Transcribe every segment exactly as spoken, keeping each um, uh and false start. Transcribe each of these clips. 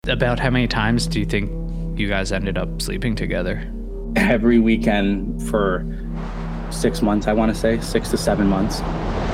About how many times do you think you guys ended up sleeping together? Every weekend for six months, I want to say, six to seven months.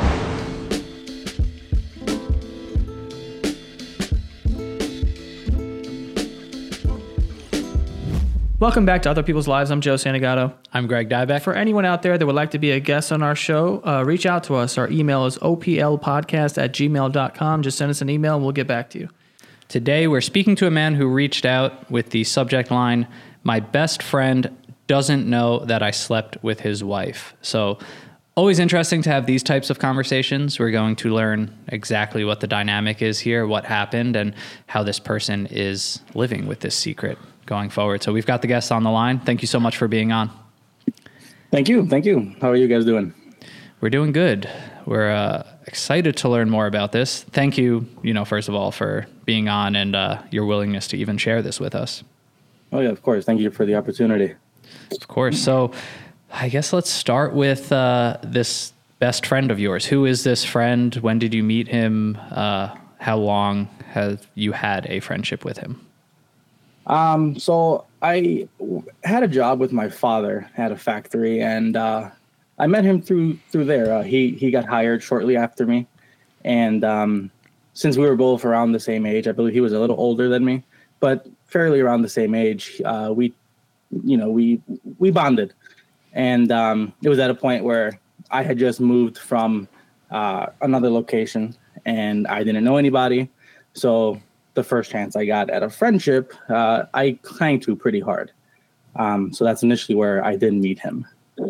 Welcome back to Other People's Lives. I'm Joe Santagato. I'm Greg Dybeck. For anyone out there that would like to be a guest on our show, uh, reach out to us. Our email is o p l podcast at gmail dot com. Just send us an email and we'll get back to you. Today, we're speaking to a man who reached out with the subject line, "My best friend doesn't know that I slept with his wife." So always interesting to have these types of conversations. We're going to learn exactly what the dynamic is here, what happened, and how this person is living with this secret going forward. So we've got the guest on the line. Thank you so much for being on. Thank you. Thank you. How are you guys doing? We're doing good. We're uh, excited to learn more about this. Thank you, you know, first of all, for being on and uh, your willingness to even share this with us. Oh, yeah, of course. Thank you for the opportunity. Of course. So I guess let's start with uh, this best friend of yours. Who is this friend? When did you meet him? Uh, how long have you had a friendship with him? Um, so I had a job with my father at a factory, and uh, I met him through through there. Uh, he he got hired shortly after me, and um, since we were both around the same age, I believe he was a little older than me, but fairly around the same age. Uh, we, you know, we we bonded, and um, it was at a point where I had just moved from uh, another location, and I didn't know anybody, so the first chance I got at a friendship, uh, I clung to pretty hard. Um, so that's initially where I did meet him.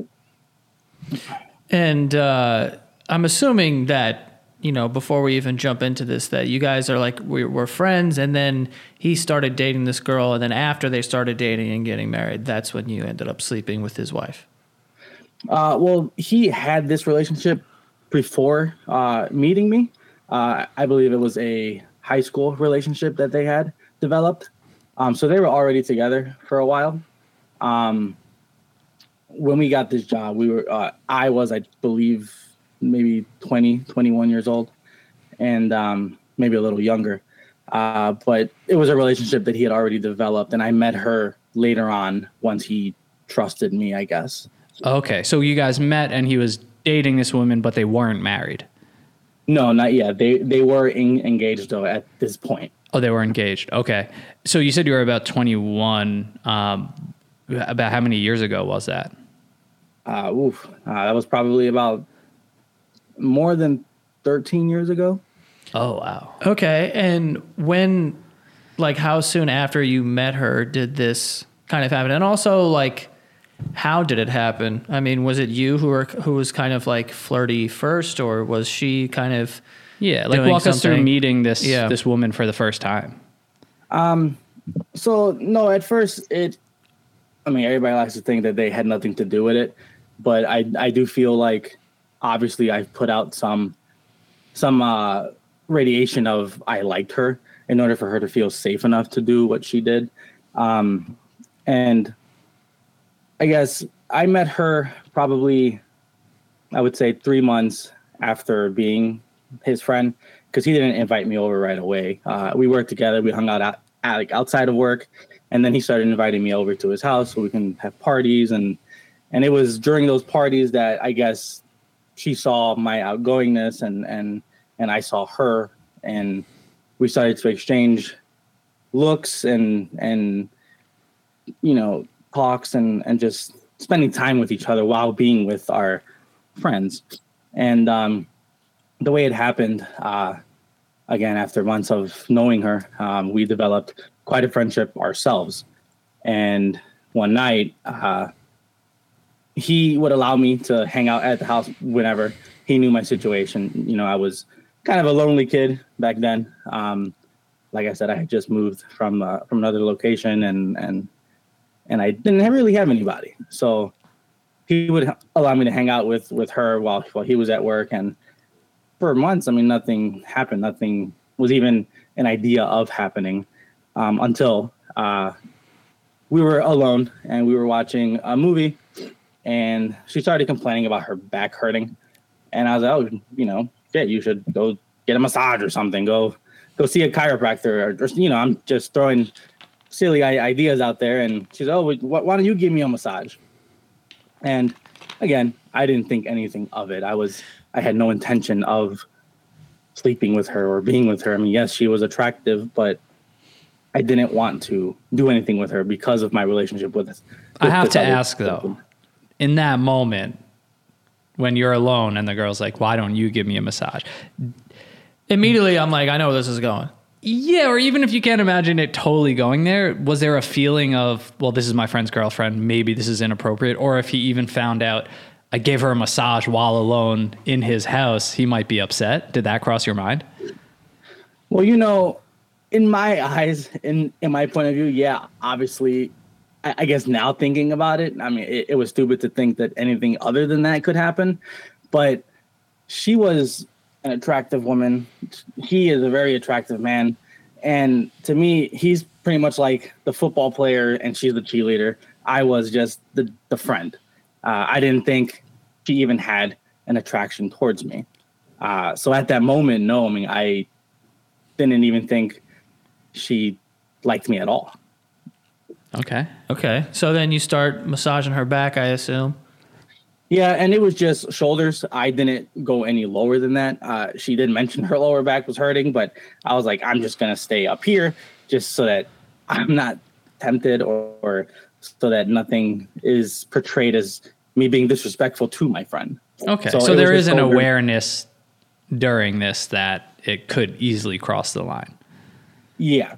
And uh, I'm assuming that, you know, before we even jump into this, that you guys are like, we we're friends, and then he started dating this girl, and then after they started dating and getting married, that's when you ended up sleeping with his wife. Uh, well, he had this relationship before uh, meeting me. Uh, I believe it was a high school relationship that they had developed. Um, so they were already together for a while. Um, when we got this job, we were, uh, I was, I believe, maybe twenty, twenty-one years old, and um, maybe a little younger. Uh, but it was a relationship that he had already developed, and I met her later on once he trusted me, I guess. Okay, so you guys met and he was dating this woman, but they weren't married. No, not yet. They they were in, engaged, though, at this point. Oh, they were engaged. Okay. So you said you were about twenty-one. Um, about how many years ago was that? Uh, oof. Uh, that was probably about more than thirteen years ago. Oh, wow. Okay. And when, like, how soon after you met her did this kind of happen? And also, like, how did it happen? I mean, was it you who were who was kind of like flirty first, or was she kind of yeah? Like, walk us through meeting this yeah. this woman for the first time. Um, so no, at first it. I mean, everybody likes to think that they had nothing to do with it, but I I do feel like obviously I've put out some some uh, radiation of I liked her in order for her to feel safe enough to do what she did, um, and. I guess I met her probably, I would say, three months after being his friend, because he didn't invite me over right away. Uh, we worked together. We hung out at, at, like outside of work, and then he started inviting me over to his house so we can have parties. And and it was during those parties that I guess she saw my outgoingness, and and and I saw her, and we started to exchange looks and and you know. talks and, and just spending time with each other while being with our friends. And um, the way it happened, uh, again, after months of knowing her, um, we developed quite a friendship ourselves. And one night, uh, he would allow me to hang out at the house whenever. He knew my situation. You know, I was kind of a lonely kid back then. Um, like I said, I had just moved from uh, from another location, and and And I didn't really have anybody. So he would allow me to hang out with, with her while, while he was at work. And for months, I mean, nothing happened. Nothing was even an idea of happening um, until uh, we were alone and we were watching a movie. And she started complaining about her back hurting. And I was like, oh, you know, yeah, you should go get a massage or something. Go go see a chiropractor, or, or you know, I'm just throwing silly ideas out there. And she's, oh, why don't you give me a massage? And again, I didn't think anything of it. I was, I had no intention of sleeping with her or being with her. I mean, yes, she was attractive, but I didn't want to do anything with her because of my relationship with this. I have to ask though, in that moment when you're alone and the girl's like, why don't you give me a massage? Immediately I'm like, I know where this is going. Yeah, or even if you can't imagine it totally going there, was there a feeling of, well, this is my friend's girlfriend, maybe this is inappropriate? Or if he even found out I gave her a massage while alone in his house, he might be upset. Did that cross your mind? Well, you know, in my eyes, in, in my point of view, yeah, obviously, I, I guess now thinking about it, I mean, it, it was stupid to think that anything other than that could happen. But she was an attractive woman. He is a very attractive man. And to me, he's pretty much like the football player and she's the cheerleader. I was just the, the friend. Uh, I didn't think she even had an attraction towards me. Uh, so at that moment, no, I mean, I didn't even think she liked me at all. Okay. Okay. So then you start massaging her back, I assume. Yeah, and it was just shoulders. I didn't go any lower than that. Uh, she did mention her lower back was hurting, but I was like, I'm just going to stay up here just so that I'm not tempted or, or so that nothing is portrayed as me being disrespectful to my friend. Okay, so, so there is an awareness during this that it could easily cross the line. Yeah,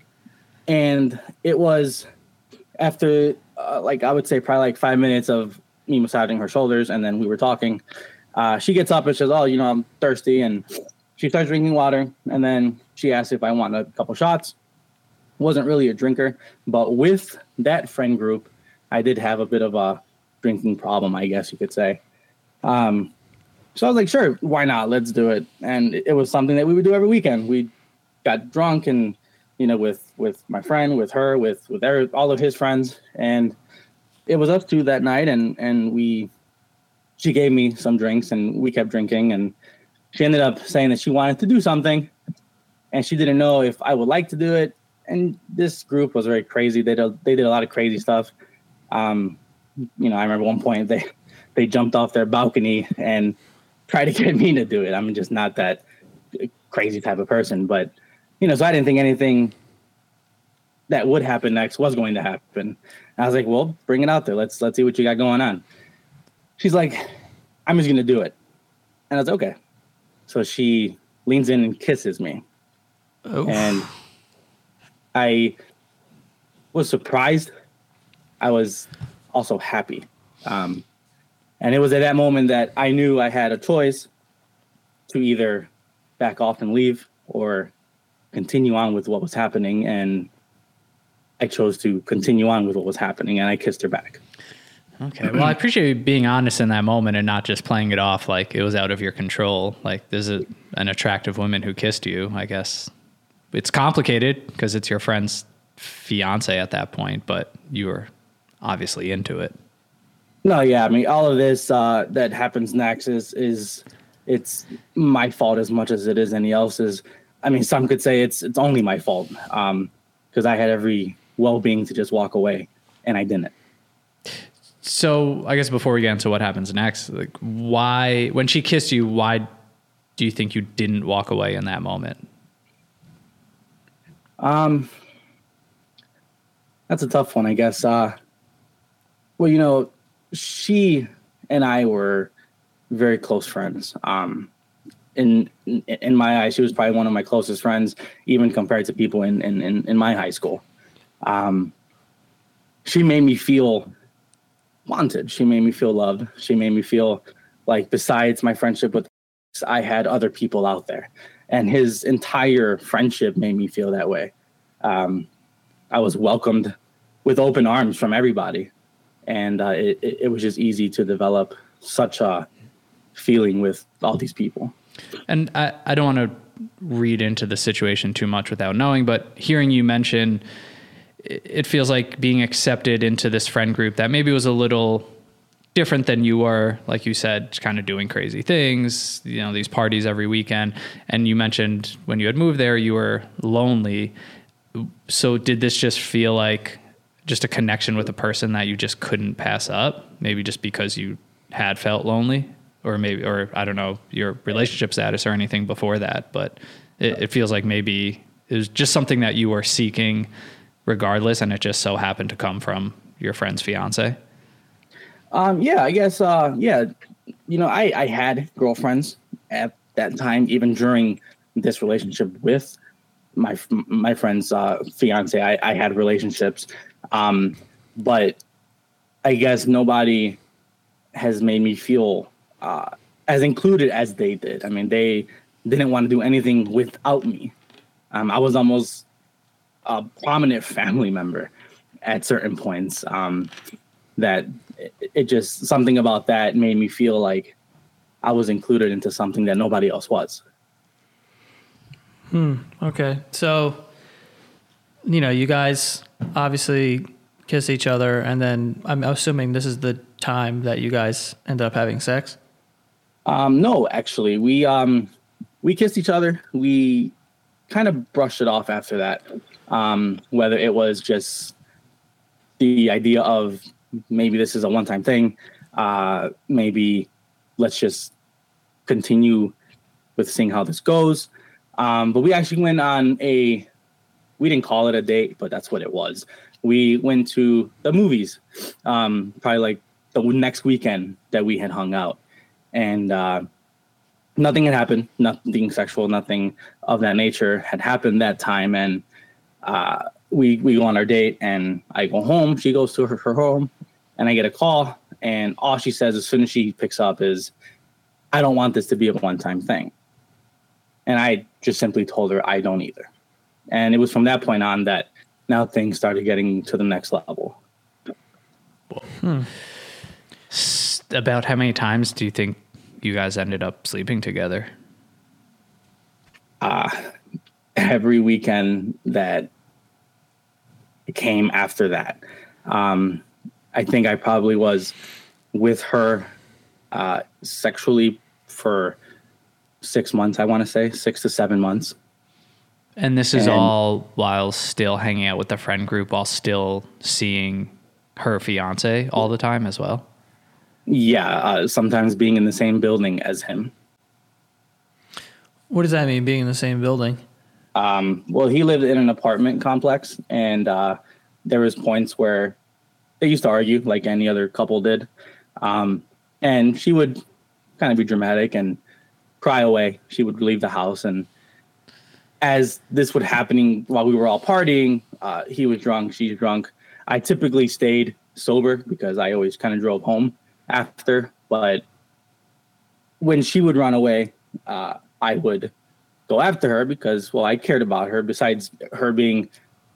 and it was after, uh, like, I would say probably like five minutes of me massaging her shoulders, and then we were talking. Uh, she gets up and says, oh, you know, I'm thirsty, and she starts drinking water, and then she asks if I want a couple shots. Wasn't really a drinker, but with that friend group, I did have a bit of a drinking problem, I guess you could say. Um, so I was like, sure, why not? Let's do it. And it was something that we would do every weekend. We got drunk and, you know, with, with my friend, with her, with, with every, all of his friends. And it was us two that night. And, and we, she gave me some drinks and we kept drinking, and she ended up saying that she wanted to do something and she didn't know if I would like to do it. And this group was very crazy. They did, they did a lot of crazy stuff. Um, you know, I remember one point they, they jumped off their balcony and tried to get me to do it. I'm just not that crazy type of person, but, you know, so I didn't think anything that would happen next was going to happen. And I was like, well, bring it out there. Let's, let's see what you got going on. She's like, I'm just going to do it. And I was okay. So she leans in and kisses me. Oh. And I was surprised. I was also happy. Um, and it was at that moment that I knew I had a choice to either back off and leave or continue on with what was happening. And I chose to continue on with what was happening, and I kissed her back. Okay. Well, I appreciate you being honest in that moment and not just playing it off like it was out of your control. Like, there's a, an attractive woman who kissed you. I guess it's complicated because it's your friend's fiance at that point, but you were obviously into it. No, yeah. I mean, all of this uh, that happens next is, is it's my fault as much as it is any else's. I mean, some could say it's it's only my fault um, because I had every well-being to just walk away, and I didn't. So I guess before we get into what happens next, like, why, when she kissed you, why do you think you didn't walk away in that moment? Um, that's a tough one, I guess. Uh, well, you know, she and I were very close friends. Um, in, in in my eyes, she was probably one of my closest friends, even compared to people in in in, in my high school. Um, she made me feel wanted. She made me feel loved. She made me feel like, besides my friendship with, I had other people out there, and his entire friendship made me feel that way. Um, I was welcomed with open arms from everybody, and uh, it, it was just easy to develop such a feeling with all these people. And I, I don't want to read into the situation too much without knowing, but hearing you mention, it feels like being accepted into this friend group that maybe was a little different than you were, like you said, kind of doing crazy things, you know, these parties every weekend. And you mentioned when you had moved there, you were lonely. So did this just feel like just a connection with a person that you just couldn't pass up? Maybe just because you had felt lonely, or maybe, or I don't know, your relationship status or anything before that, but it, it feels like maybe it was just something that you were seeking regardless. And it just so happened to come from your friend's fiance. Um, yeah, I guess, uh, yeah, you know, I, I had girlfriends at that time, even during this relationship with my, my friend's, uh, fiance. I, I had relationships. Um, but I guess nobody has made me feel, uh, as included as they did. I mean, they didn't want to do anything without me. Um, I was almost a prominent family member at certain points, um, that it, it just, something about that made me feel like I was included into something that nobody else was. Hmm. Okay. So, you know, you guys obviously kiss each other, and then I'm assuming this is the time that you guys end up having sex. Um, no, actually, we, um, we kissed each other. We kind of brushed it off after that. Um, whether it was just the idea of maybe this is a one-time thing, uh, maybe let's just continue with seeing how this goes. Um, but we actually went on a, we didn't call it a date, but that's what it was. We went to the movies, um, probably like the next weekend that we had hung out. And uh, nothing had happened, nothing sexual, nothing of that nature had happened that time. And uh, we we go on our date, and I go home. She goes to her, her home, and I get a call. And all she says as soon as she picks up is, "I don't want this to be a one-time thing." And I just simply told her I don't either. And it was from that point on that now things started getting to the next level. Hmm. About how many times do you think you guys ended up sleeping together? Uh, every weekend that came after that. Um, I think I probably was with her uh, sexually for six months, I want to say, six to seven months. And this is And, all while still hanging out with the friend group, while still seeing her fiance all the time as well? Yeah, uh, sometimes being in the same building as him. What does that mean, being in the same building? Um, well, he lived in an apartment complex, and uh, there was points where they used to argue like any other couple did. Um, and she would kind of be dramatic and cry away. She would leave the house. And as this was happening while we were all partying, uh, he was drunk, she's drunk. I typically stayed sober because I always kind of drove home after. But when she would run away, uh, I would go after her because, well, I cared about her. Besides her being,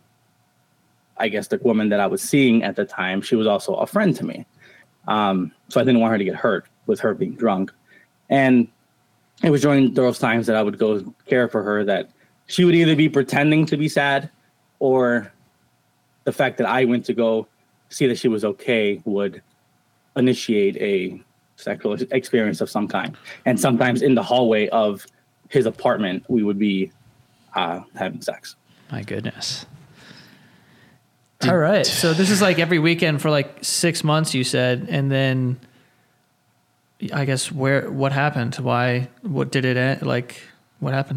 I guess, the woman that I was seeing at the time, she was also a friend to me. Um, so I didn't want her to get hurt with her being drunk. And it was during those times that I would go care for her that she would either be pretending to be sad, or the fact that I went to go see that she was okay would initiate a sexual experience of some kind. And sometimes in the hallway of his apartment, we would be uh, having sex. My goodness. All right. So this is like every weekend for like six months, you said. And then I guess where, what happened? Why, what did it end? Like, what happened?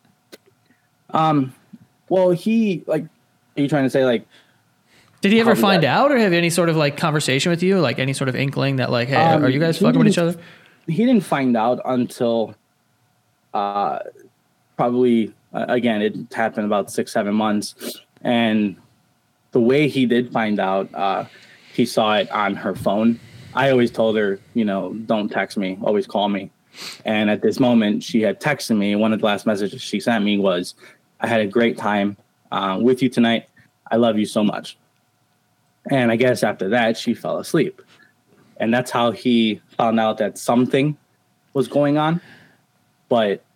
Um, well, he, like, are you trying to say, like, did he ever find that? out, or have any sort of like conversation with you? Like any sort of inkling that like, hey, Um, are you guys he fucking with each didn't- other? He didn't find out until uh, probably, uh, again, it happened about six, seven months. And the way he did find out, uh, he saw it on her phone. I always told her, you know, don't text me, always call me. And at this moment, she had texted me. One of the last messages she sent me was, I had a great time uh, with you tonight. I love you so much. And I guess after that, she fell asleep. And that's how he found out that something was going on. But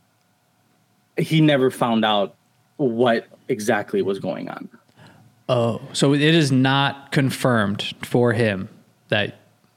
he never found out what exactly was going on. Oh, so it is not confirmed for him that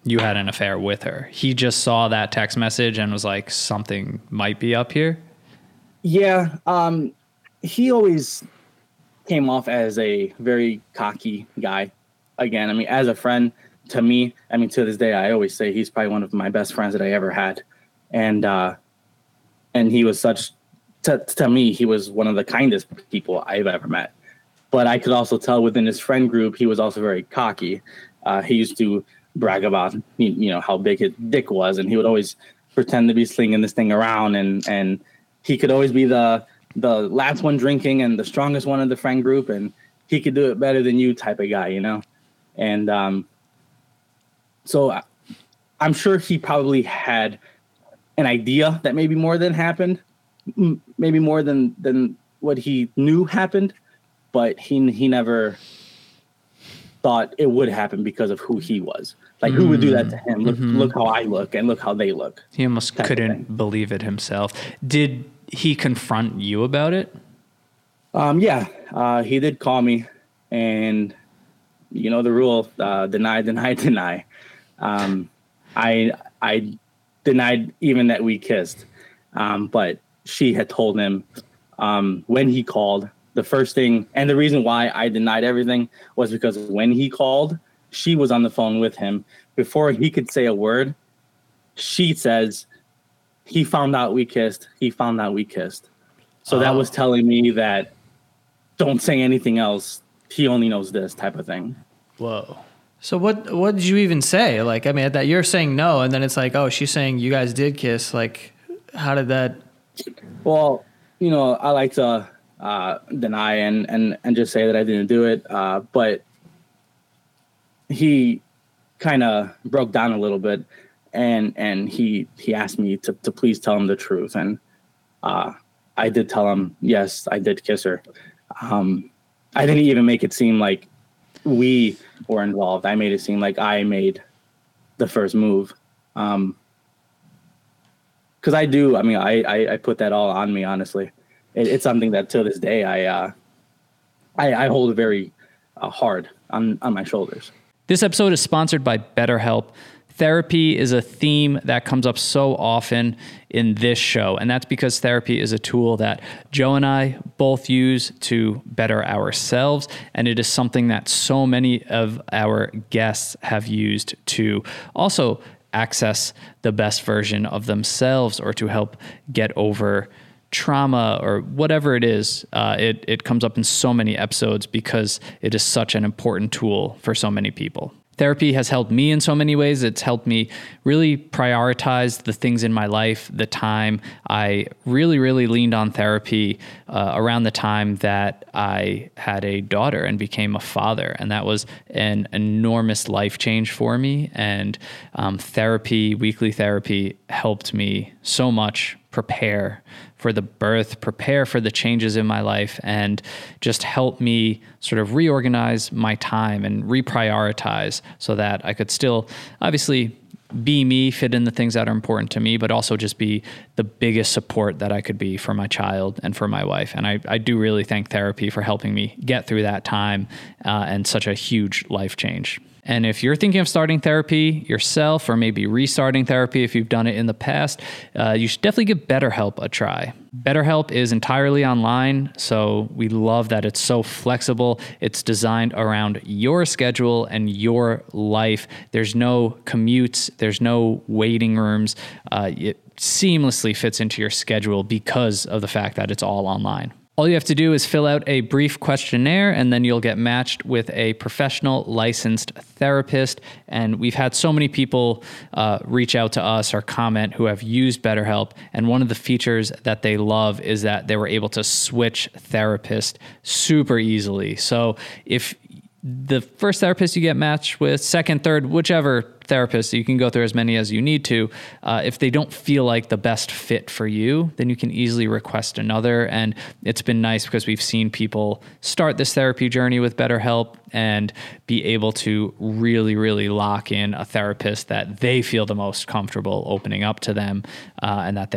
you had an affair with her. He just saw that text message and was like, something might be up here. Yeah. Um, he always came off as a very cocky guy. Again, I mean, as a friend to me, I mean, to this day, I always say he's probably one of my best friends that I ever had. And, uh, and he was such, to, to me, he was one of the kindest people I've ever met. But I could also tell within his friend group, he was also very cocky. Uh, he used to brag about, you, you know, how big his dick was. And he would always pretend to be slinging this thing around. And, and he could always be the, the last one drinking and the strongest one in the friend group. And he could do it better than you type of guy, you know? And um, so I'm sure he probably had an idea that maybe more than happened, maybe more than, than what he knew happened, but he he never thought it would happen because of who he was. Like, mm. who would do that to him? Look, mm-hmm. look how I look and look how they look. He almost couldn't believe it himself. Did he confront you about it? Um, yeah, uh, he did call me, and you know the rule: uh, deny, deny, deny. Um, I I denied even that we kissed, um, but she had told him um, when he called. The first thing, and the reason why I denied everything was because when he called, she was on the phone with him. Before he could say a word, she says, he found out we kissed. He found out we kissed. So oh. that was telling me that don't say anything else. He only knows this type of thing. Whoa. So what, what did you even say? Like, I mean, that you're saying no, and then it's like, oh, she's saying you guys did kiss. Like, how did that? Well, you know, I like to uh, deny and, and, and just say that I didn't do it. Uh, but he kind of broke down a little bit, and, and he, he asked me to, to please tell him the truth. And, uh, I did tell him, yes, I did kiss her. Um, I didn't even make it seem like we were involved. I made it seem like I made the first move. Um, cause I do, I mean, I, I, I put that all on me, honestly. It, it's something that to this day, I, uh, I, I hold very uh, hard on, on my shoulders. This episode is sponsored by BetterHelp. Therapy is a theme that comes up so often in this show, and that's because therapy is a tool that Joe and I both use to better ourselves, and it is something that so many of our guests have used to also access the best version of themselves or to help get over trauma or whatever it is. Uh, it, it comes up in so many episodes because it is such an important tool for so many people. Therapy has helped me in so many ways. It's helped me really prioritize the things in my life, the time. I really, really leaned on therapy uh, around the time that I had a daughter and became a father. And that was an enormous life change for me. And um, therapy, weekly therapy, helped me so much prepare for the birth, prepare for the changes in my life, and just help me sort of reorganize my time and reprioritize so that I could still obviously be me, fit in the things that are important to me, but also just be the biggest support that I could be for my child and for my wife. And I, I do really thank therapy for helping me get through that time uh, and such a huge life change. And if you're thinking of starting therapy yourself, or maybe restarting therapy if you've done it in the past, uh, you should definitely give BetterHelp a try. BetterHelp is entirely online, so we love that it's so flexible. It's designed around your schedule and your life. There's no commutes. There's no waiting rooms. Uh, it seamlessly fits into your schedule because of the fact that it's all online. All you have to do is fill out a brief questionnaire, and then you'll get matched with a professional licensed therapist. And we've had so many people uh, reach out to us or comment who have used BetterHelp. And one of the features that they love is that they were able to switch therapist super easily. So if the first therapist you get matched with, second, third, whichever therapist, you can go through as many as you need to. Uh, if they don't feel like the best fit for you, then you can easily request another. And it's been nice because we've seen people start this therapy journey with BetterHelp and be able to really, really lock in a therapist that they feel the most comfortable opening up to them uh, and that they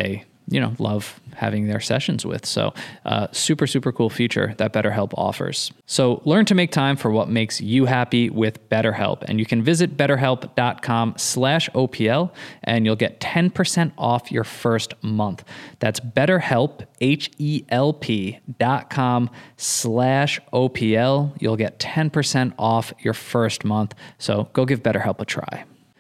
you know, love having their sessions with. So uh, super, super cool feature that BetterHelp offers. So learn to make time for what makes you happy with BetterHelp. And you can visit betterhelp.com slash OPL and you'll get ten percent off your first month. That's BetterHelp, H-E-L-P dot com slash O-P-L. You'll get ten percent off your first month. So go give BetterHelp a try.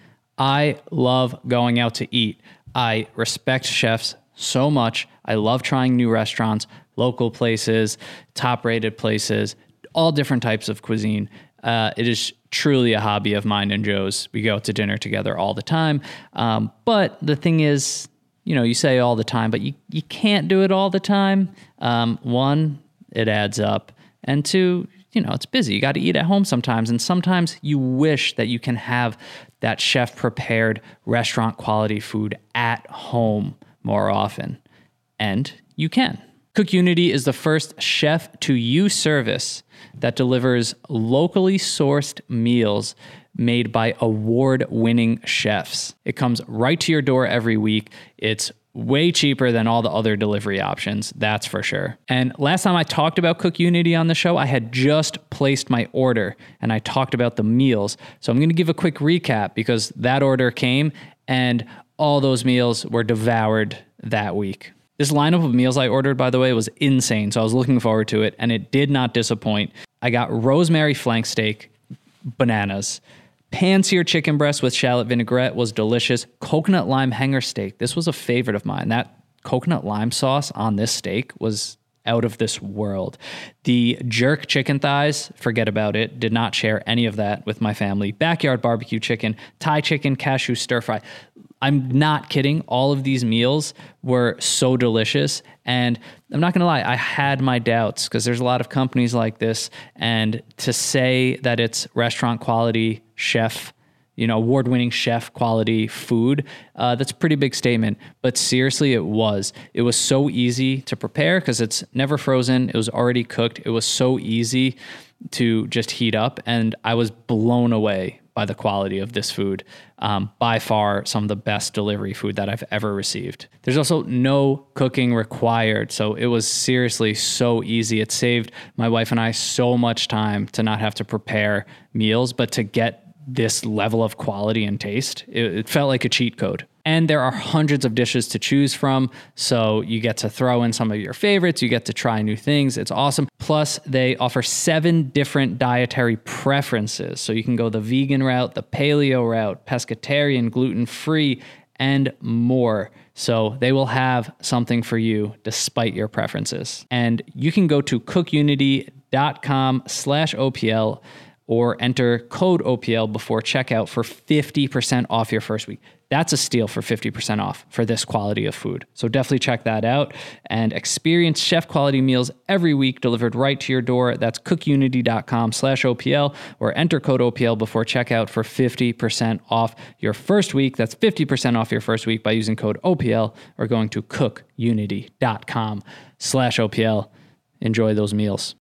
I love going out to eat. I respect chefs so much. I love trying new restaurants, local places, top-rated places, all different types of cuisine. Uh, it is truly a hobby of mine and Joe's. We go out to dinner together all the time. Um, but the thing is, you know, you say all the time, but you, you can't do it all the time. Um, one, it adds up. And two, you know, it's busy. You got to eat at home sometimes. And sometimes you wish that you can have that chef-prepared restaurant quality food at home more often. And you can. CookUnity is the first chef-to-you service that delivers locally sourced meals made by award-winning chefs. It comes right to your door every week. It's way cheaper than all the other delivery options, that's for sure. And last time I talked about CookUnity on the show, I had just placed my order and I talked about the meals. So I'm going to give a quick recap because that order came and all those meals were devoured that week. This lineup of meals I ordered, by the way, was insane. So I was looking forward to it and it did not disappoint. I got rosemary flank steak, bananas. Pan-seared chicken breast with shallot vinaigrette was delicious. Coconut lime hanger steak. This was a favorite of mine. That coconut lime sauce on this steak was out of this world. The jerk chicken thighs, forget about it. Did not share any of that with my family. Backyard barbecue chicken, Thai chicken, cashew stir fry. I'm not kidding. All of these meals were so delicious. And I'm not going to lie, I had my doubts because there's a lot of companies like this. And to say that it's restaurant quality, chef, you know, award-winning chef quality food, uh, that's a pretty big statement. But seriously, it was. It was so easy to prepare because it's never frozen. It was already cooked. It was so easy to just heat up. And I was blown away by the quality of this food. Um, by far, some of the best delivery food that I've ever received. There's also no cooking required. So it was seriously so easy. It saved my wife and I so much time to not have to prepare meals, but to get this level of quality and taste, it, it felt like a cheat code. And there are hundreds of dishes to choose from. So you get to throw in some of your favorites. You get to try new things. It's awesome. Plus, they offer seven different dietary preferences. So you can go the vegan route, the paleo route, pescatarian, gluten-free, and more. So they will have something for you despite your preferences. And you can go to cookunity.com slash OPL or enter code O P L before checkout for fifty percent off your first week. That's a steal for fifty percent off for this quality of food. So definitely check that out and experience chef quality meals every week delivered right to your door. That's cookunity.com slash OPL or enter code O P L before checkout for fifty percent off your first week. That's fifty percent off your first week by using code O P L or going to cookunity.com slash OPL. Enjoy those meals.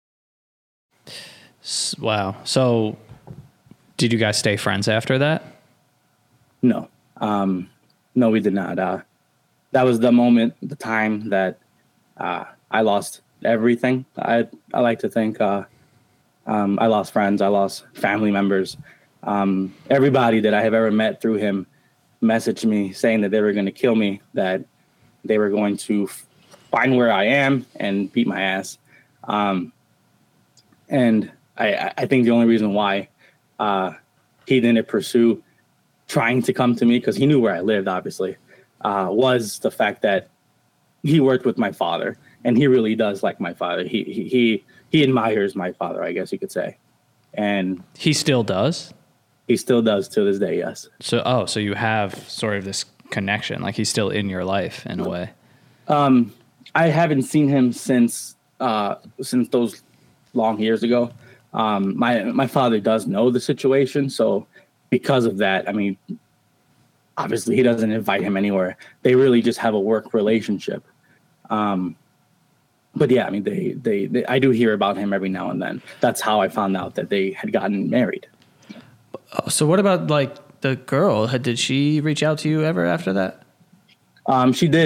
Wow. So did you guys stay friends after that? No. Um, no, we did not. Uh, that was the moment, the time that uh, I lost everything. I I like to think uh, um, I lost friends. I lost family members. Um, everybody that I have ever met through him messaged me saying that they were going to kill me, that they were going to find where I am and beat my ass. Um, and I, I think the only reason why uh, he didn't pursue trying to come to me, because he knew where I lived, obviously, uh, was the fact that he worked with my father, and he really does like my father. He he he, he admires my father, I guess you could say, and he still does. He still does to this day, yes. So oh, so you have sort of this connection, like he's still in your life in a way. Um, I haven't seen him since uh, since those long years ago. Um, my my father does know the situation, so because of that, I mean, obviously he doesn't invite him anywhere. They really just have a work relationship. Um, but yeah, I mean, they, they they I do hear about him every now and then. That's how I found out that they had gotten married. So what about like the girl? Did she reach out to you ever after that? Um, she did.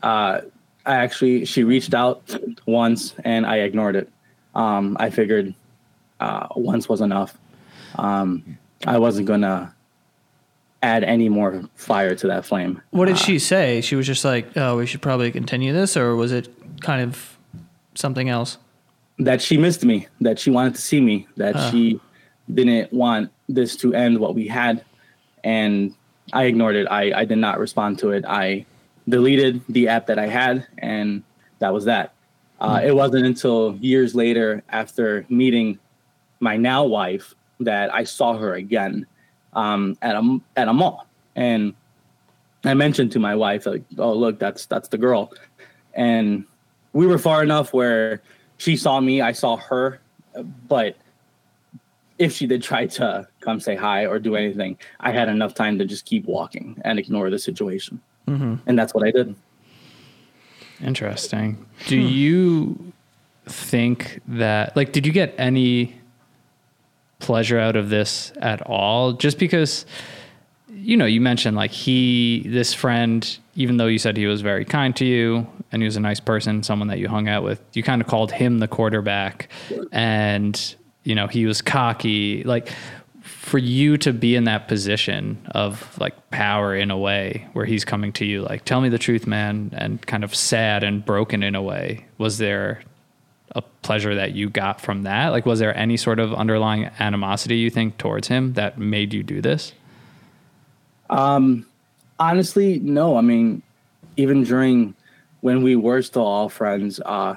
Uh, I actually, she reached out once and I ignored it. Um, I figured uh, once was enough. Um, I wasn't going to add any more fire to that flame. What did uh, she say? She was just like, oh, we should probably continue this, or was it kind of something else? That she missed me, that she wanted to see me, that Uh. she didn't want this to end what we had. And I ignored it. I, I did not respond to it. I deleted the app that I had, and that was that. Uh, it wasn't until years later, after meeting my now wife, that I saw her again um, at a at a mall, and I mentioned to my wife, like, "Oh, look, that's that's the girl," and we were far enough where she saw me, I saw her, but if she did try to come say hi or do anything, I had enough time to just keep walking and ignore the situation. Mm-hmm. And that's what I did. Interesting. Do hmm. you think that, like, did you get any pleasure out of this at all? Just because, you know, you mentioned like he, this friend, even though you said he was very kind to you and he was a nice person, someone that you hung out with, you kind of called him the quarterback and, you know, he was cocky. Like, for you to be in that position of like power in a way where he's coming to you, like, tell me the truth, man, and kind of sad and broken in a way, was there a pleasure that you got from that? Like, was there any sort of underlying animosity you think towards him that made you do this? Um, honestly, no. I mean, even during when we were still all friends, uh,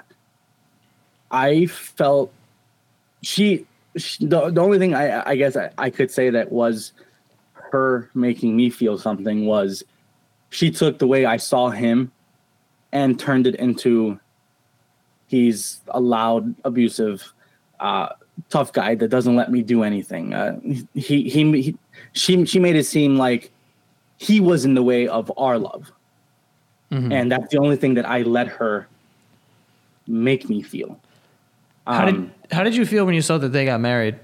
I felt she, she the, the only thing I, I guess I, I could say that was her making me feel something was she took the way I saw him and turned it into he's a loud, abusive, uh, tough guy that doesn't let me do anything. Uh, he, he, he, she, she made it seem like he was in the way of our love. Mm-hmm. And that's the only thing that I let her make me feel. How did how did you feel when you saw that they got married?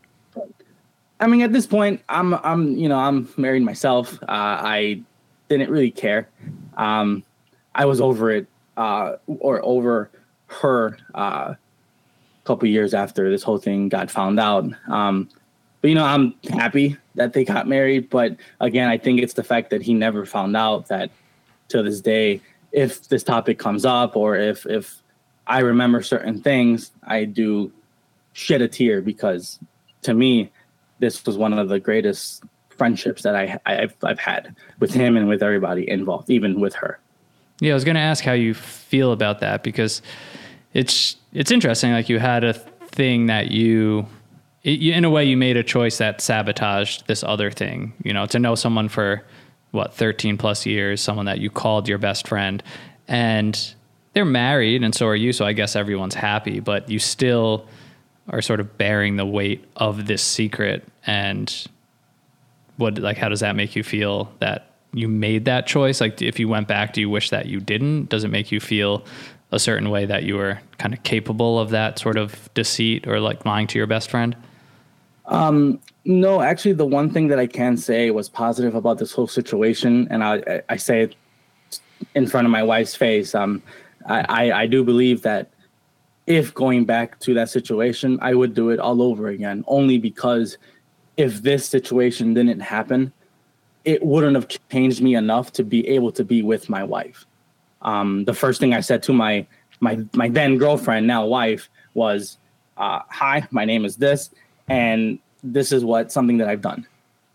I mean, at this point, I'm I'm you know I'm married myself. Uh, I didn't really care. Um, I was over it uh, or over her uh, a couple years after this whole thing got found out. Um, but you know, I'm happy that they got married. But again, I think it's the fact that he never found out that to this day, if this topic comes up or if if I remember certain things, I do shed a tear because to me, this was one of the greatest friendships that I, I've, I've had with him and with everybody involved, even with her. Yeah, I was going to ask how you feel about that because it's it's interesting. Like you had a thing that you, it, you, in a way, you made a choice that sabotaged this other thing. You know, to know someone for what thirteen plus years, someone that you called your best friend, and they're married and so are you. So I guess everyone's happy, but you still are sort of bearing the weight of this secret. And what, like, how does that make you feel that you made that choice? Like, if you went back, do you wish that you didn't? Does it make you feel a certain way that you were kind of capable of that sort of deceit or like lying to your best friend? Um, no, actually the one thing that I can say was positive about this whole situation. And I, I say it in front of my wife's face. Um, I, I, I do believe that if going back to that situation, I would do it all over again, only because if this situation didn't happen, it wouldn't have changed me enough to be able to be with my wife. Um, the first thing I said to my my my then girlfriend, now wife, was, uh, "Hi, my name is this, and this is what something that I've done."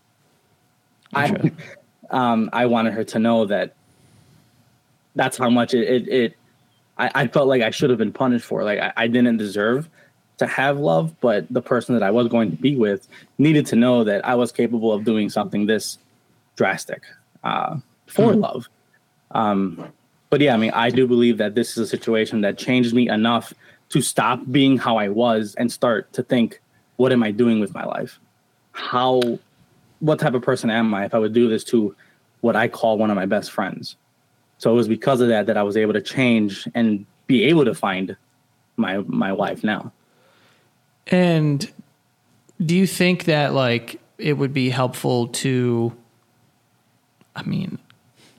I um, I wanted her to know that that's how much it it. it I, I felt like I should have been punished for. Like I, I didn't deserve to have love, but the person that I was going to be with needed to know that I was capable of doing something this drastic uh, for mm-hmm. love. Um, but yeah, I mean, I do believe that this is a situation that changed me enough to stop being how I was and start to think, what am I doing with my life? How, what type of person am I if I would do this to what I call one of my best friends? So it was because of that that I was able to change and be able to find my my wife now. And do you think that like it would be helpful to, I mean,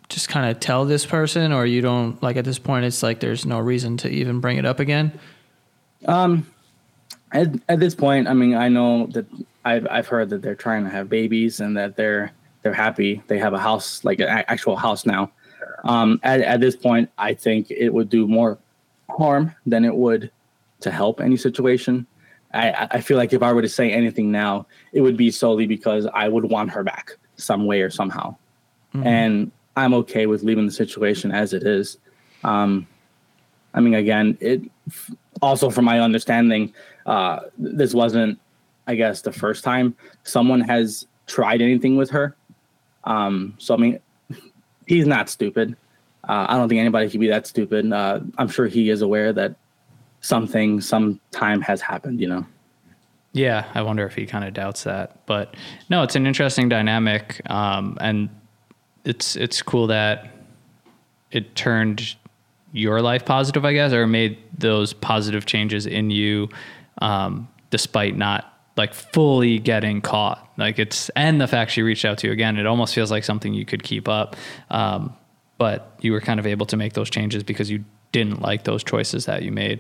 just kind of tell this person, or you don't like at this point, it's like, there's no reason to even bring it up again? Um, at, at this point, I mean, I know that I've, I've heard that they're trying to have babies and that they're, they're happy. They have a house, like an actual house now. Um, at, at this point, I think it would do more harm than it would to help any situation. I, I feel like if I were to say anything now, it would be solely because I would want her back some way or somehow. Mm-hmm. And I'm okay with leaving the situation as it is. Um, I mean, again, it also, from my understanding, uh, this wasn't, I guess, the first time someone has tried anything with her. Um, so, I mean, he's not stupid. Uh, I don't think anybody could be that stupid. Uh, I'm sure he is aware that something, some time has happened, you know? Yeah, I wonder if he kind of doubts that. But no, it's an interesting dynamic. Um, and it's it's cool that it turned your life positive, I guess, or made those positive changes in you, um, despite not like fully getting caught. Like it's, and the fact she reached out to you again, it almost feels like something you could keep up. Um, but you were kind of able to make those changes because you didn't like those choices that you made.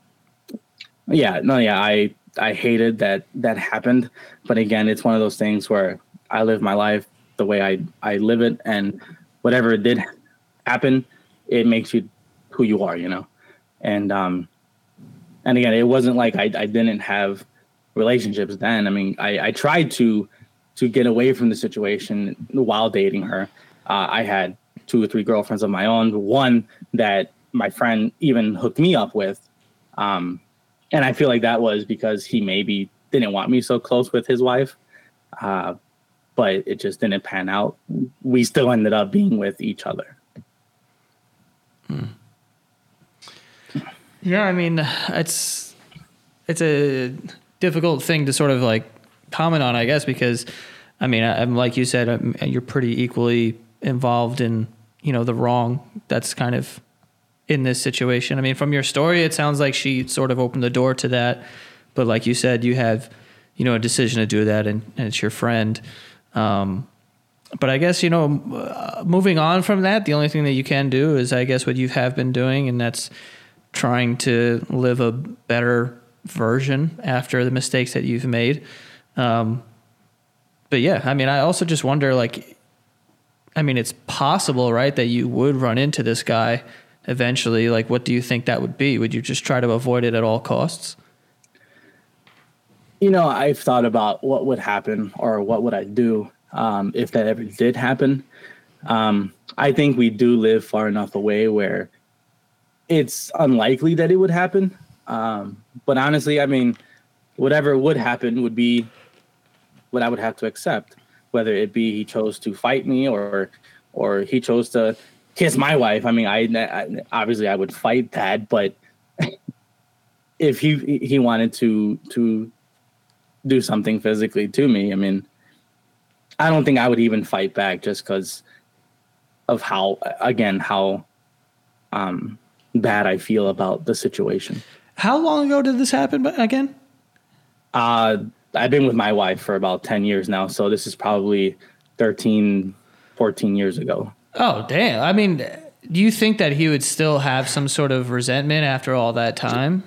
Yeah, no, yeah, I, I hated that that happened. But again, it's one of those things where I live my life the way I, I live it, and whatever did happen, it makes you who you are, you know? And, um, and again, it wasn't like I, I didn't have relationships then. I mean, I, I tried to, to get away from the situation while dating her. Uh, I had two or three girlfriends of my own, one that my friend even hooked me up with. Um, and I feel like that was because he maybe didn't want me so close with his wife. Uh, but it just didn't pan out. We still ended up being with each other. Hmm. Yeah, I mean, it's it's a difficult thing to sort of like comment on, I guess, because I mean, I, I'm like you said, I'm, you're pretty equally involved in, you know, the wrong that's kind of in this situation. I mean, from your story, it sounds like she sort of opened the door to that, but like you said, you have, you know, a decision to do that, and, and it's your friend. Um, but I guess, you know, uh, moving on from that, the only thing that you can do is, I guess, what you have been doing, and that's trying to live a better version after the mistakes that you've made. Um, but yeah, I mean, I also just wonder, like, I mean, it's possible, right, that you would run into this guy eventually. Like, what do you think that would be? Would you just try to avoid it at all costs? You know, I've thought about what would happen or what would I do um, if that ever did happen. Um, I think we do live far enough away where it's unlikely that it would happen. Um, but honestly, I mean, whatever would happen would be what I would have to accept, whether it be he chose to fight me or or he chose to kiss my wife. I mean, I, I obviously I would fight that, but if he he wanted to to do something physically to me, I mean, I don't think I would even fight back just because of how, again, how um, bad I feel about the situation. How long ago did this happen again? Uh, I've been with my wife for about ten years now, so this is probably thirteen, fourteen years ago. Oh, damn. I mean, do you think that he would still have some sort of resentment after all that time?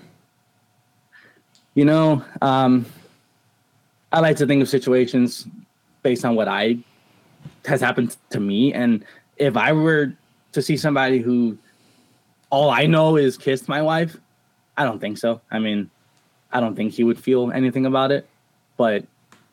You know, um, I like to think of situations based on what I has happened to me. And if I were to see somebody who all I know is kissed my wife, I don't think so. I mean, I don't think he would feel anything about it. But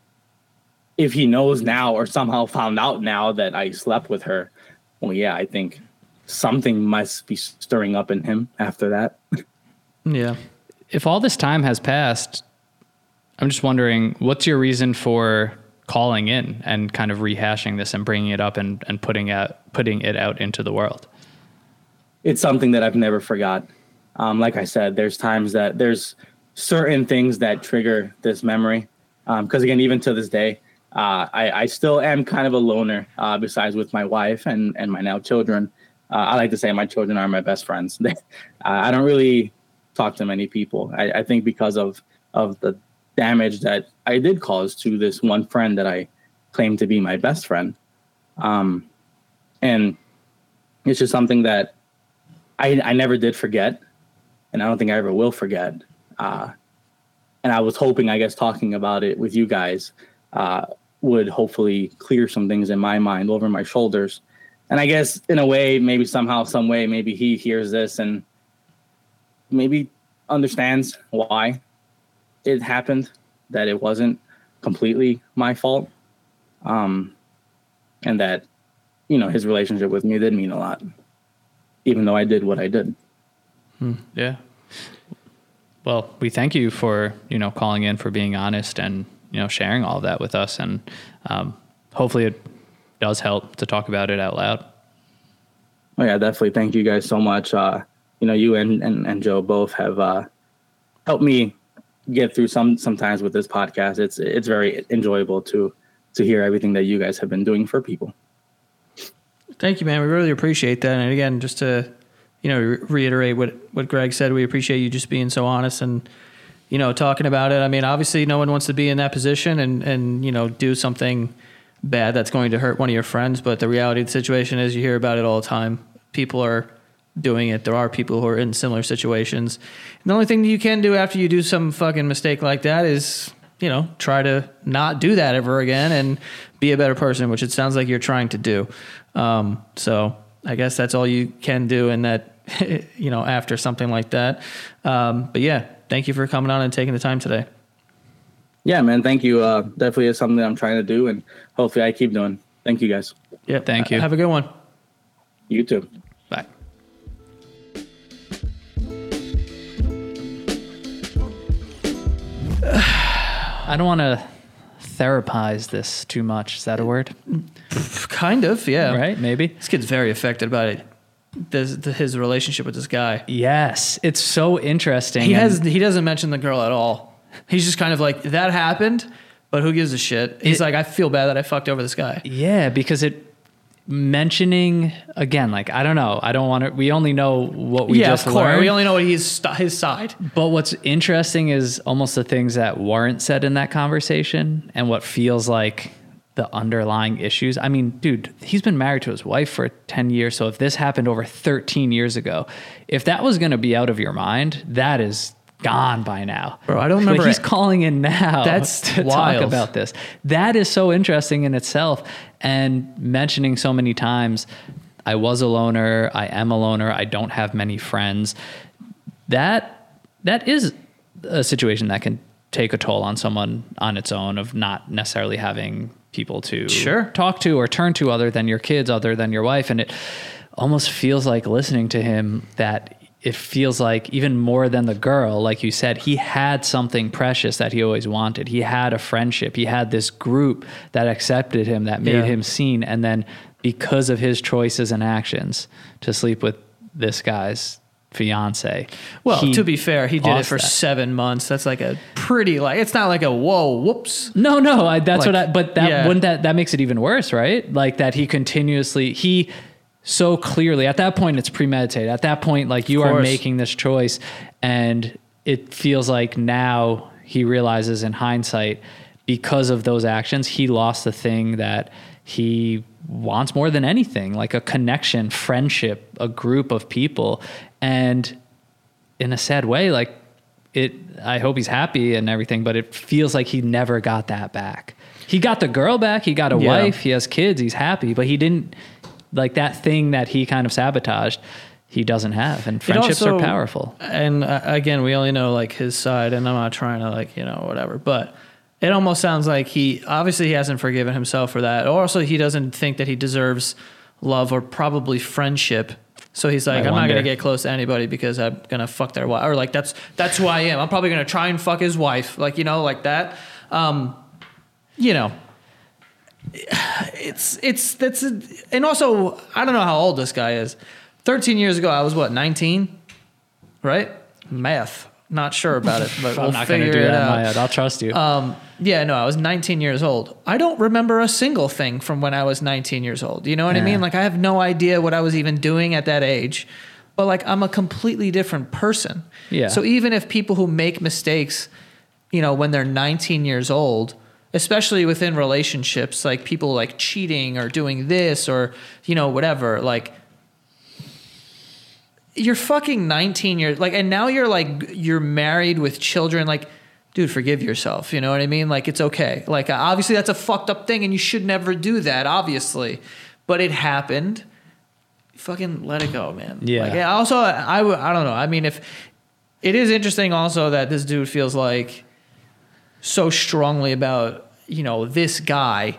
if he knows now or somehow found out now that I slept with her, well, yeah, I think something must be stirring up in him after that. Yeah. If all this time has passed, I'm just wondering, what's your reason for calling in and kind of rehashing this and bringing it up and, and putting out, putting it out into the world? It's something that I've never forgot. Um, like I said, there's times that there's certain things that trigger this memory. Because um, again, even to this day, uh, I, I still am kind of a loner, uh, besides with my wife and, and my now children. Uh, I like to say my children are my best friends. uh, I don't really talk to many people. I, I think because of, of the damage that I did cause to this one friend that I claim to be my best friend. Um, and it's just something that I, I never did forget, and I don't think I ever will forget. Uh, and I was hoping, I guess, talking about it with you guys uh, would hopefully clear some things in my mind over my shoulders. And I guess in a way, maybe somehow, some way, maybe he hears this and maybe understands why it happened, that it wasn't completely my fault. Um, and that, you know, his relationship with me did mean a lot, even though I did what I did. Hmm. Yeah. Well, we thank you for, you know, calling in, for being honest and, you know, sharing all of that with us. And um, hopefully it does help to talk about it out loud. Oh, yeah, definitely. Thank you guys so much. Uh, you know, you and, and, and Joe both have uh, helped me get through some sometimes with this podcast. It's it's very enjoyable to to hear everything that you guys have been doing for people. Thank you, man. We really appreciate that. And again, just to, you know, re- reiterate what, what Greg said, we appreciate you just being so honest and, you know, talking about it. I mean, obviously no one wants to be in that position and, and, you know, do something bad that's going to hurt one of your friends. But the reality of the situation is you hear about it all the time. People are doing it. There are people who are in similar situations. And the only thing that you can do after you do some fucking mistake like that is, you know, try to not do that ever again and be a better person, which it sounds like you're trying to do. Um, so I guess that's all you can do in that, you know, after something like that. Um, but yeah, thank you for coming on and taking the time today. Yeah, man. Thank you. Uh, definitely is something that I'm trying to do, and hopefully I keep doing. Thank you guys. Yeah. Thank you. Have a good one. You too. Bye. I don't want to therapize this too much. Is that a word? Kind of, yeah. Right? Maybe. This kid's very affected by it. This, his relationship with this guy. Yes. It's so interesting. He and- has. He doesn't mention the girl at all. He's just kind of like, that happened, but who gives a shit? He's It- like, I feel bad that I fucked over this guy. Yeah, because it mentioning again, like I don't know, I don't want to. We only know what we yeah, just of course. learned. We only know what he's his side. But what's interesting is almost the things that weren't said in that conversation, and what feels like the underlying issues. I mean, dude, he's been married to his wife for ten years. So if this happened over thirteen years ago, if that was going to be out of your mind, that is gone by now. Bro, I don't remember But he's it. calling in now That's to wild. talk about this. That is so interesting in itself. And mentioning so many times, I was a loner, I am a loner, I don't have many friends. That that is a situation that can take a toll on someone on its own, of not necessarily having people to Sure. talk to or turn to other than your kids, other than your wife. And it almost feels like, listening to him, that it feels like even more than the girl, like you said, he had something precious that he always wanted. He had a friendship. He had this group that accepted him, that made Yeah. him seen. And then because of his choices and actions to sleep with this guy's fiance. Well, he to be fair, he did it lost for that. seven months. That's like a pretty, like, it's not like a whoa, whoops. No, no, I, that's Like, what I, but that yeah. wouldn't that, that makes it even worse, right? Like that he continuously, he so clearly, at that point, it's premeditated. At that point, like you Of are course. making this choice, and it feels like now he realizes in hindsight, because of those actions, he lost the thing that he wants more than anything, like a connection, friendship, a group of people. And in a sad way, like it, I hope he's happy and everything, but it feels like he never got that back. He got the girl back. He got a Yeah. wife. He has kids. He's happy, but he didn't, like that thing that he kind of sabotaged, he doesn't have. And friendships also- are powerful. And uh, again, we only know like his side, and I'm not trying to like, you know, whatever, but it almost sounds like he, obviously he hasn't forgiven himself for that. Or also he doesn't think that he deserves love or probably friendship. So he's like, I I'm not wonder. going to get close to anybody because I'm going to fuck their wife. Or like, that's, that's who I am. I'm probably going to try and fuck his wife. Like, you know, like that. Um, you know, it's, it's, that's, a, and also, I don't know how old this guy is. thirteen years ago, I was what, nineteen? Right? Math. Not sure about it, but I'm we'll not going to figure do it that in out. my head. I'll trust you. Um, yeah, no, I was nineteen years old. I don't remember a single thing from when I was nineteen years old. You know what I Yeah. mean? Like, I have no idea what I was even doing at that age, but like, I'm a completely different person. Yeah. So even if people who make mistakes, you know, when they're nineteen years old, especially within relationships, like people like cheating or doing this or, you know, whatever, like, you're fucking nineteen years, like, and now you're like, you're married with children. Like, dude, forgive yourself. You know what I mean? Like, it's okay. Like, obviously that's a fucked up thing and you should never do that, obviously. But it happened. Fucking let it go, man. Yeah. Like, also, I, I don't know. I mean, if it is interesting also that this dude feels like so strongly about, you know, this guy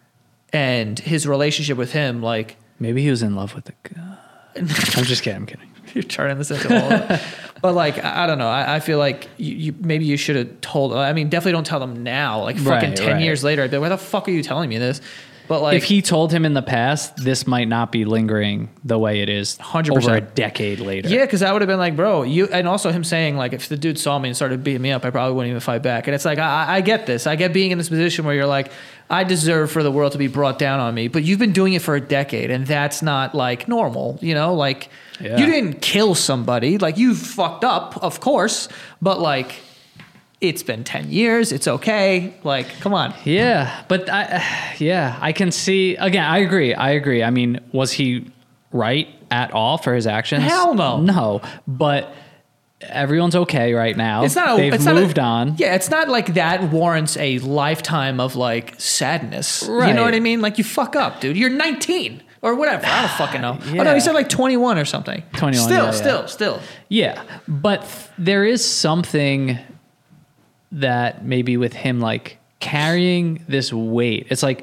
and his relationship with him, like, maybe he was in love with the guy. I'm just kidding. I'm kidding. You're turning this into all. But like, I, I don't know. I, I feel like you, you maybe you should have told. I mean, definitely don't tell them now. Like fucking Right, ten right. years later, I'd be like, why the fuck are you telling me this? But like, If he told him in the past, this might not be lingering the way it is one hundred percent. over a decade later. yeah, because I would have been like, bro, you, and also him saying like, if the dude saw me and started beating me up, I probably wouldn't even fight back. And it's like, I, I get this. I get being in this position where you're like, I deserve for the world to be brought down on me, but you've been doing it for a decade, and that's not like normal, you know? Like, Yeah. you didn't kill somebody. Like, you fucked up, of course, but like, it's been ten years. It's okay. Like, come on. Yeah, but I, yeah, I can see. Again, I agree. I agree. I mean, was he right at all for his actions? Hell no. No, but everyone's okay right now. It's not. A, They've it's moved not a, on. Yeah, it's not like that warrants a lifetime of like sadness. You Right. know what I mean? Like, you fuck up, dude. You're nineteen or whatever. I don't fucking know. Oh no, Yeah. you said like twenty-one or something. twenty-one, Still, yeah, yeah. still, still. Yeah, but th- there is something that maybe with him like carrying this weight. It's like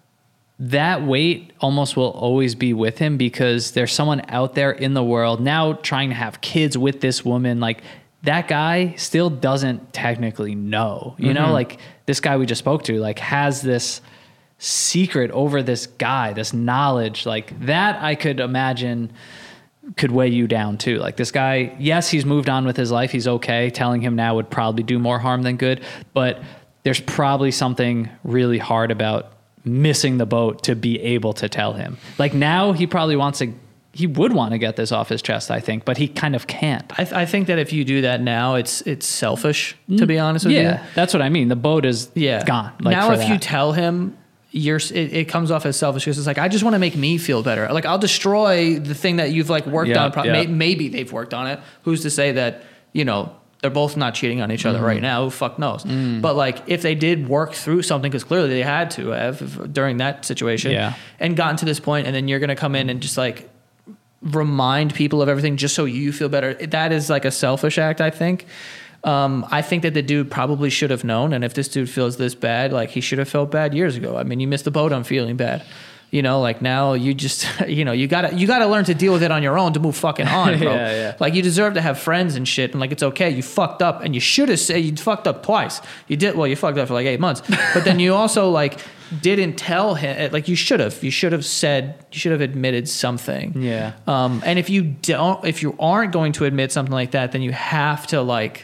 that weight almost will always be with him because there's someone out there in the world now trying to have kids with this woman. Like, that guy still doesn't technically know, you know, like this guy we just spoke to, like, has this secret over this guy, this knowledge, like that I could imagine could weigh you down too. Like, this guy, yes, he's moved on with his life. He's okay. Telling him now would probably do more harm than good, but there's probably something really hard about missing the boat to be able to tell him. Like, now he probably wants to, he would want to get this off his chest, I think, but he kind of can't. I, th- I think that if you do that now, it's it's selfish. To be honest with Yeah, you. that's what I mean. The boat is Yeah. gone. Like, now, for if you that. tell him, you're it, it comes off as selfish because it's like, I just want to make me feel better. Like, I'll destroy the thing that you've like worked Yeah, on. Pro- yeah. may- maybe they've worked on it. Who's to say that, you know, they're both not cheating on each other Mm-hmm. right now? Who fuck knows? Mm. But like, if they did work through something, because clearly they had to have if- during that situation, Yeah. and gotten to this point, and then you're gonna come in and just like remind people of everything just so you feel better. That is like a selfish act, I think. Um, I think that the dude probably should have known. And if this dude feels this bad, like, he should have felt bad years ago. I mean, you missed the boat on feeling bad. You know, like, now you just, you know, you gotta, you gotta learn to deal with it on your own to move fucking on, bro. Yeah, yeah. Like, you deserve to have friends and shit. And like, it's okay. You fucked up, and you should have said you fucked up twice. You did, well, you fucked up for like eight months, but then you also like didn't tell him, like, you should have, you should have said, you should have admitted something. Yeah. Um, and if you don't, if you aren't going to admit something like that, then you have to like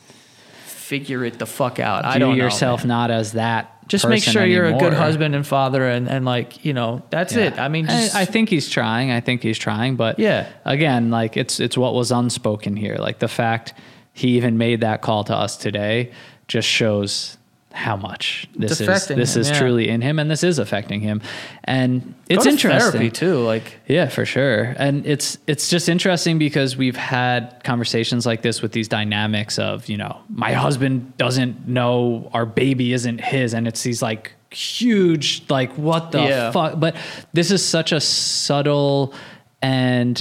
figure it the fuck out. I View don't know, yourself man. not as that. Just make person sure you're a good anymore. husband and father, and, and like, you know, that's Yeah. it. I mean, just, I, I think he's trying. I think he's trying, but Yeah. again, like, it's it's what was unspoken here. Like, the fact he even made that call to us today just shows how much this It's is affecting this him, is yeah. truly in him, and this is affecting him. And it's go to interesting therapy too. Like, Yeah, for sure. And it's it's just interesting because we've had conversations like this with these dynamics of, you know, my husband doesn't know our baby isn't his, and it's these like huge, like, what the Yeah. fuck? But this is such a subtle and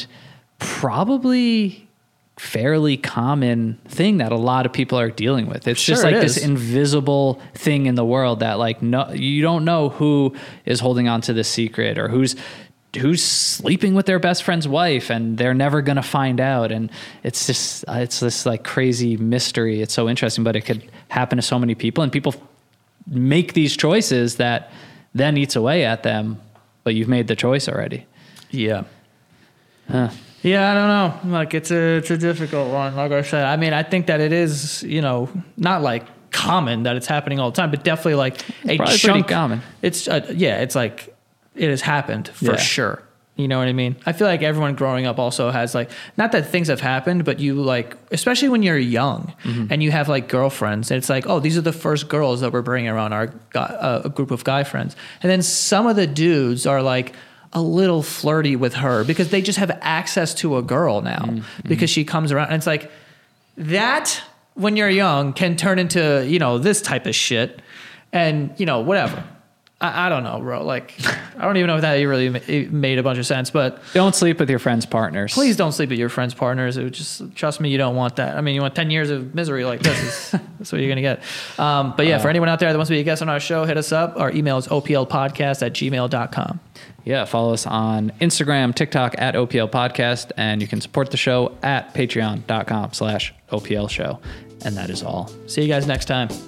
probably fairly common thing that a lot of people are dealing with. It's just Sure, like it this is. invisible thing in the world that, like, no, you don't know who is holding on to the secret or who's who's sleeping with their best friend's wife, and they're never going to find out. And it's just, it's this like crazy mystery. It's so interesting, but it could happen to so many people, and people make these choices that then eats away at them, but you've made the choice already. yeah. Huh. Yeah, I don't know. Like, it's a it's a difficult one. Like I said, I mean, I think that it is, you know, not like common that it's happening all the time, but definitely like a probably pretty chunk. common. It's uh, yeah, it's like it has happened for Yeah. sure. You know what I mean? I feel like everyone growing up also has like, not that things have happened, but you like, especially when you're young Mm-hmm. and you have like girlfriends, and it's like, oh, these are the first girls that we're bringing around our guy, uh, a group of guy friends, and then some of the dudes are like, a little flirty with her because they just have access to a girl now mm-hmm. because she comes around. And it's like that when you're young can turn into, you know, this type of shit and, you know, whatever. I, I don't know, bro. Like, I don't even know if that really ma- made a bunch of sense, but don't sleep with your friends' partners. Please don't sleep with your friends' partners. It would just trust me, you don't want that. I mean, you want ten years of misery like this. Is, that's what you're going to get. Um, but yeah, uh, for anyone out there that wants to be a guest on our show, hit us up. Our email is o p l podcast at gmail dot com. Yeah, follow us on Instagram, TikTok at O P L Podcast, and you can support the show at patreon dot com slash O P L show. And that is all. See you guys next time.